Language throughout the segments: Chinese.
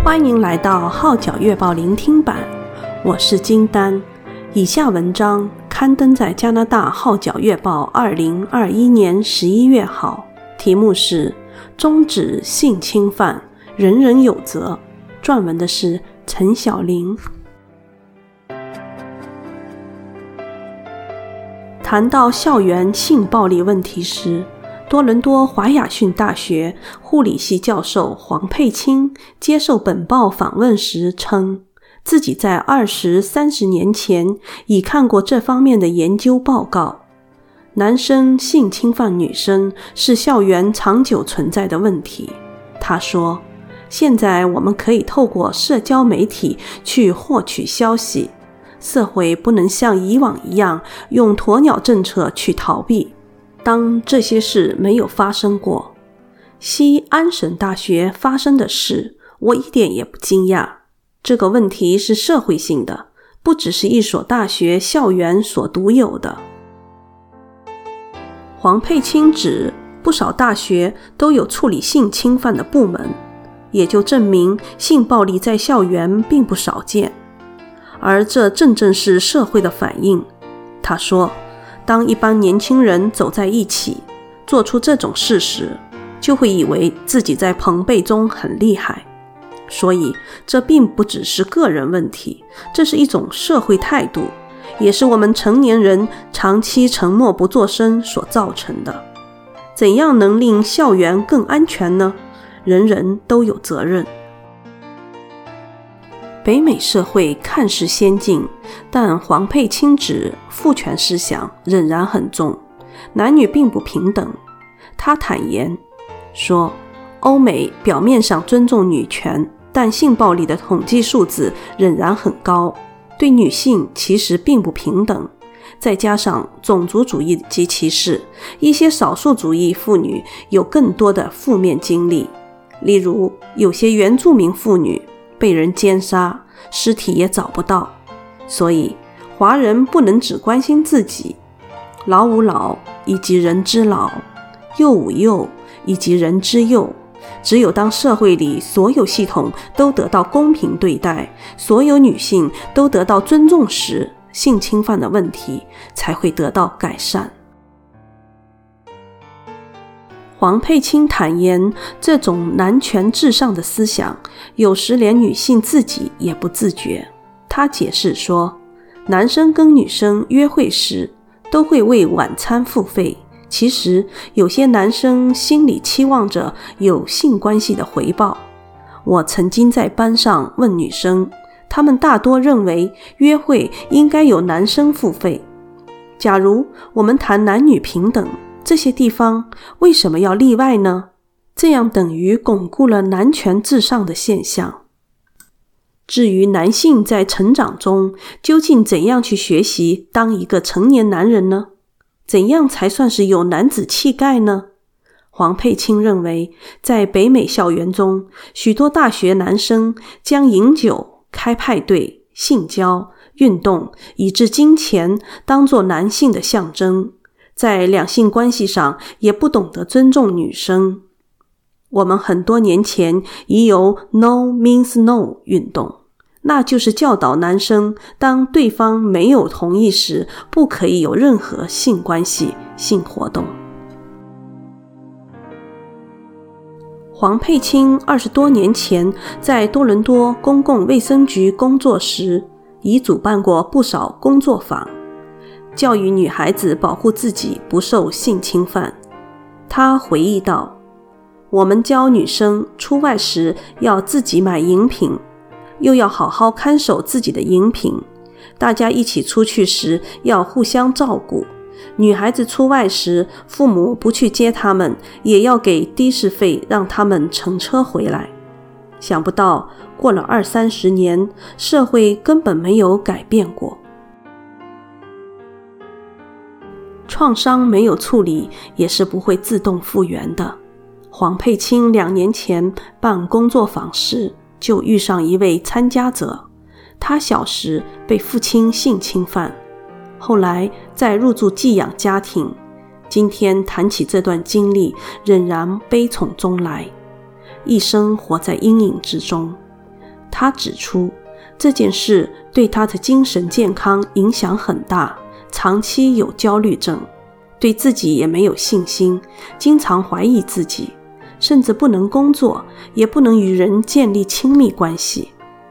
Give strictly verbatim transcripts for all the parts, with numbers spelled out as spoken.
欢迎来到号角月报聆听版，我是金丹。以下文章刊登在加拿大号角月报二零二一年十一月号，题目是终止性侵犯，人人有责。撰文的是陈晓玲。谈到校园性暴力问题时，多伦多华雅逊大学护理系教授黄佩清接受本报访问时称，自己在二十三十年前已看过这方面的研究报告。男生性侵犯女生是校园长久存在的问题。他说，现在我们可以透过社交媒体去获取消息，社会不能像以往一样用鸵鸟政策去逃避，当这些事没有发生过。西安省大学发生的事，我一点也不惊讶。这个问题是社会性的，不只是一所大学校园所独有的。黄佩清指，不少大学都有处理性侵犯的部门，也就证明性暴力在校园并不少见。而这正正是社会的反应。他说，当一般年轻人走在一起，做出这种事时，就会以为自己在朋辈中很厉害。所以，这并不只是个人问题，这是一种社会态度，也是我们成年人长期沉默不作声所造成的。怎样能令校园更安全呢？人人都有责任。北美社会看似先进，但黄佩清指父权思想仍然很重，男女并不平等。他坦言说，欧美表面上尊重女权，但性暴力的统计数字仍然很高，对女性其实并不平等。再加上种族主义及歧视，一些少数族裔妇女有更多的负面经历，例如有些原住民妇女被人奸杀，尸体也找不到。所以华人不能只关心自己，老吾老以及人之老，幼吾幼以及人之幼。只有当社会里所有系统都得到公平对待，所有女性都得到尊重时，性侵犯的问题才会得到改善。黄佩清坦言，这种男权至上的思想，有时连女性自己也不自觉。他解释说，男生跟女生约会时都会为晚餐付费，其实有些男生心里期望着有性关系的回报。我曾经在班上问女生，她们大多认为约会应该由男生付费。假如我们谈男女平等，这些地方为什么要例外呢？这样等于巩固了男权至上的现象。至于男性在成长中究竟怎样去学习当一个成年男人呢？怎样才算是有男子气概呢？黄佩清认为，在北美校园中，许多大学男生将饮酒、开派对、性交、运动以至金钱当作男性的象征，在两性关系上也不懂得尊重女生。我们很多年前已有 No means no 运动，那就是教导男生当对方没有同意时，不可以有任何性关系、性活动。黄佩清二十多年前在多伦多公共卫生局工作时，已主办过不少工作坊，教育女孩子保护自己不受性侵犯。他回忆道，我们教女生出外时要自己买饮品，又要好好看守自己的饮品，大家一起出去时要互相照顾。女孩子出外时，父母不去接她们，也要给的士费让她们乘车回来。想不到过了二三十年，社会根本没有改变过。创伤没有处理，也是不会自动复原的。黄佩清两年前办工作坊时，就遇上一位参加者，他小时被父亲性侵犯，后来再入住寄养家庭。今天谈起这段经历，仍然悲从中来，一生活在阴影之中。 他指出，这件事对他的精神健康影响很大，长期有焦虑症，对自己也没有信心，经常怀疑自己，甚至不能工作，也不能与人建立亲密关系。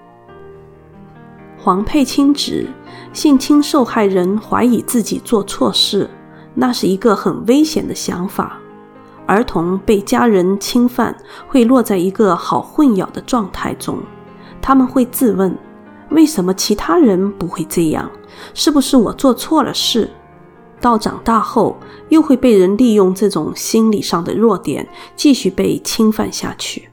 黄佩清指，性侵受害人怀疑自己做错事，那是一个很危险的想法。儿童被家人侵犯会落在一个好混淆的状态中，他们会自问，为什么其他人不会这样？是不是我做错了事？到长大后，又会被人利用这种心理上的弱点，继续被侵犯下去。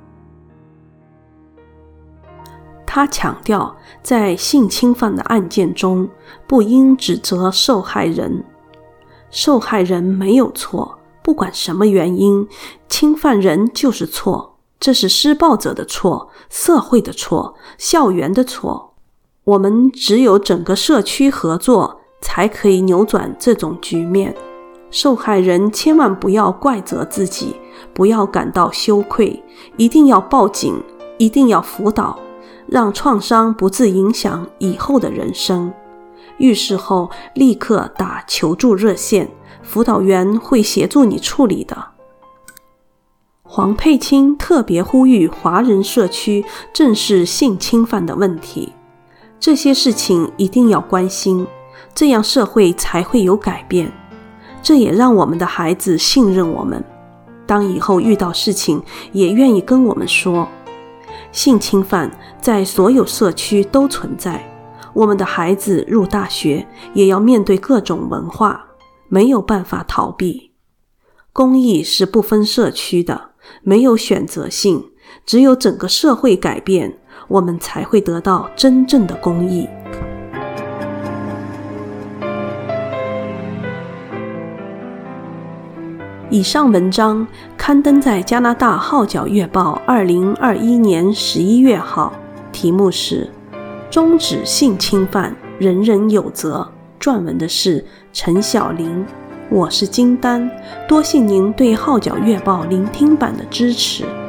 他强调，在性侵犯的案件中，不应指责受害人。受害人没有错，不管什么原因，侵犯人就是错，这是施暴者的错，社会的错，校园的错。我们只有整个社区合作，才可以扭转这种局面。受害人千万不要怪责自己，不要感到羞愧，一定要报警，一定要辅导，让创伤不致影响以后的人生。遇事后立刻打求助热线，辅导员会协助你处理的。黄佩清特别呼吁华人社区正视性侵犯的问题，这些事情一定要关心，这样社会才会有改变。这也让我们的孩子信任我们，当以后遇到事情也愿意跟我们说。性侵犯在所有社区都存在，我们的孩子入大学也要面对各种文化，没有办法逃避。公益是不分社区的，没有选择性，只有整个社会改变，我们才会得到真正的公益。以上文章刊登在加拿大号角月报二零二一年十一月号，题目是终止性侵犯，人人有责。撰文的是陈晓玲，我是金丹，多谢您对号角月报聆听版的支持。